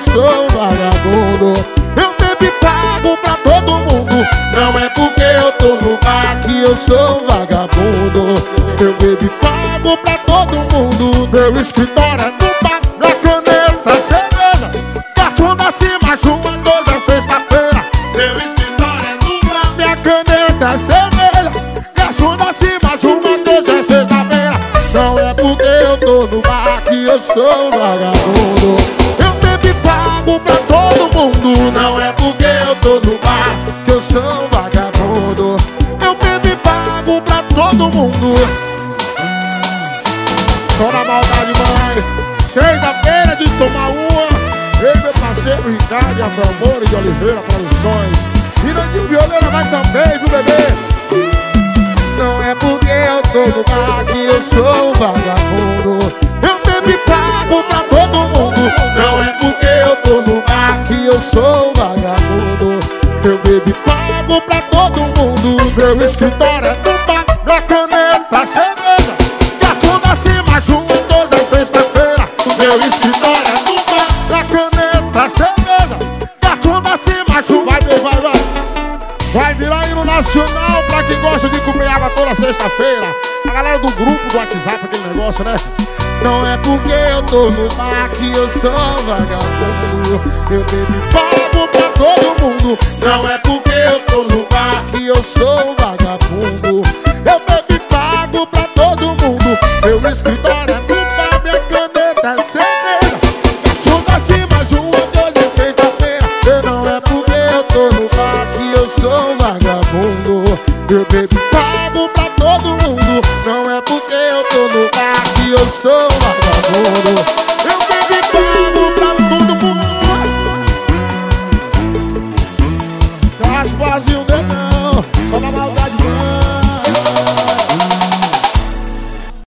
sou vagabundo. Eu bebo e pago pra todo mundo. Não é porque eu tô no bar que eu sou vagabundo. Eu bebo e pago pra todo mundo. Meu escritório é no bar, minha caneta cerveja. Garçom acima de uma doze sexta-feira. Meu escritório é no bar, minha caneta cerveja. Garçom acima de uma doze sexta-feira. Não é porque eu tô no bar que eu sou vagabundo. Eu bebo e pago pra todo mundo. Não é porque eu tô no bar que eu sou vagabundo. Eu bebo e pago pra todo mundo. Só na maldade, mãe. Sexta-feira de tomar uma. Eu e meu parceiro Ricardo e a Famora de Oliveira Produções. E Nandinho Violeira vai também, viu, bebê? Não é porque eu tô no bar que eu sou vagabundo. Eu bebo e pago pra todo mundo. Não é porque eu tô no bar que eu sou vagabundo. Eu bebo e pago pra todo mundo. Meu escritório é no bar, minha caneta cerveja. Garçom da cima de uma doze sexta-feira. Meu escritório é no bar, minha caneta cerveja. Garçom da cima de uma... Vai. Vai virar hino nacional pra quem gosta de comer água toda sexta-feira. A galera do grupo do WhatsApp, aquele negócio, né? Não é porque eu tô no bar que eu sou vagabundo. Eu bebo e pago pra todo mundo. Não é porque eu tô no bar que eu sou vagabundo. Eu bebo e pago pra todo mundo. Meu escritório é no bar, minha caneta é cerveja. Garçom da cima de uma doze sexta-feira. Não é porque eu tô no bar que eu sou vagabundo. Eu bebo e pago pra todo mundo. Não é porque eu tô no bar que eu sou vagabundo. Eu bebo e pago pra todo mundo. Gasparzinho de